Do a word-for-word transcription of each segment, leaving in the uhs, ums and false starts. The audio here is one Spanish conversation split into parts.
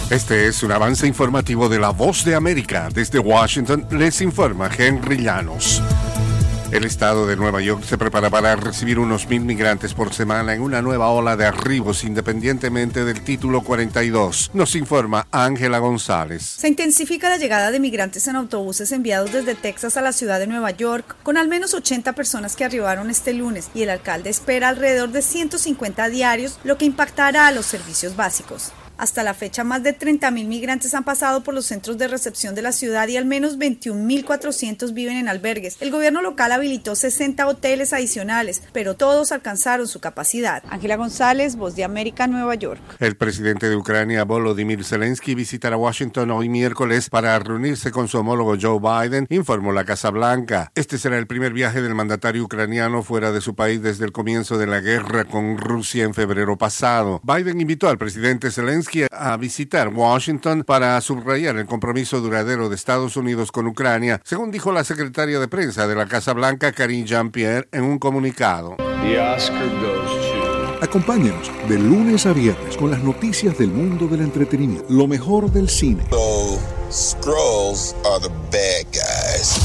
Este es un avance informativo de La Voz de América. Desde Washington les informa Henry Llanos. El estado de Nueva York se prepara para recibir unos mil migrantes por semana en una nueva ola de arribos independientemente del Título cuarenta y dos. Nos informa Ángela González. Se intensifica la llegada de migrantes en autobuses enviados desde Texas a la ciudad de Nueva York, con al menos ochenta personas que arribaron este lunes, y el alcalde espera alrededor de ciento cincuenta diarios, lo que impactará a los servicios básicos. Hasta la fecha, más de treinta mil migrantes han pasado por los centros de recepción de la ciudad y al menos veintiún mil cuatrocientos viven en albergues. El gobierno local habilitó sesenta hoteles adicionales, pero todos alcanzaron su capacidad. Ángela González, Voz de América, Nueva York. El presidente de Ucrania, Volodymyr Zelensky, visitará Washington hoy miércoles para reunirse con su homólogo Joe Biden, informó la Casa Blanca. Este será el primer viaje del mandatario ucraniano fuera de su país desde el comienzo de la guerra con Rusia en febrero pasado. Biden invitó al presidente Zelensky a visitar Washington para subrayar el compromiso duradero de Estados Unidos con Ucrania, según dijo la secretaria de prensa de la Casa Blanca, Karine Jean-Pierre, en un comunicado. The Oscar goes to... Acompáñenos de lunes a viernes con las noticias del mundo del entretenimiento, lo mejor del cine. So, Skrulls are the bad guys.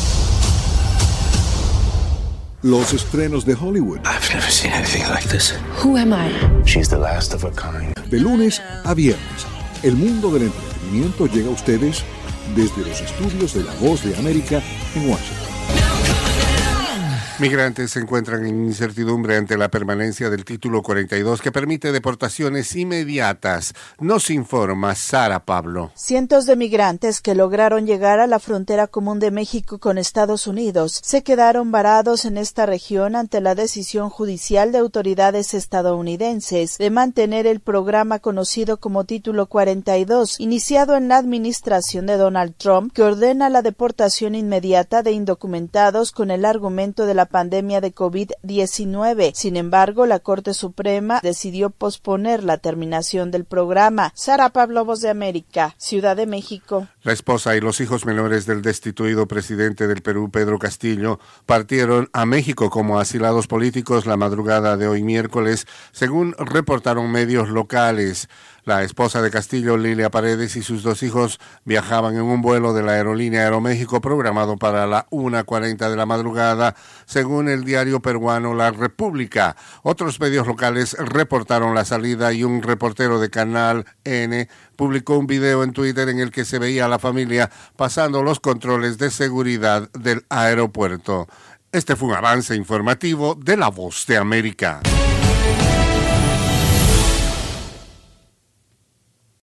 Los estrenos de Hollywood. I've never seen anything like this. Who am I? She's the last of a kind. De lunes a viernes, el mundo del entretenimiento llega a ustedes desde los estudios de La Voz de América en Washington. Migrantes se encuentran en incertidumbre ante la permanencia del Título cuarenta y dos que permite deportaciones inmediatas. Nos informa Sara Pablo. Cientos de migrantes que lograron llegar a la frontera común de México con Estados Unidos se quedaron varados en esta región ante la decisión judicial de autoridades estadounidenses de mantener el programa conocido como Título cuarenta y dos, iniciado en la administración de Donald Trump, que ordena la deportación inmediata de indocumentados con el argumento de la pandemia de COVID diecinueve. Sin embargo, la Corte Suprema decidió posponer la terminación del programa. Sara Pablo, Voz de América, Ciudad de México. La esposa y los hijos menores del destituido presidente del Perú, Pedro Castillo, partieron a México como asilados políticos la madrugada de hoy miércoles, según reportaron medios locales. La esposa de Castillo, Lilia Paredes, y sus dos hijos viajaban en un vuelo de la aerolínea Aeroméxico programado para la una cuarenta de la madrugada, según el diario peruano La República. Otros medios locales reportaron la salida y un reportero de Canal N publicó un video en Twitter en el que se veía a la familia pasando los controles de seguridad del aeropuerto. Este fue un avance informativo de La Voz de América.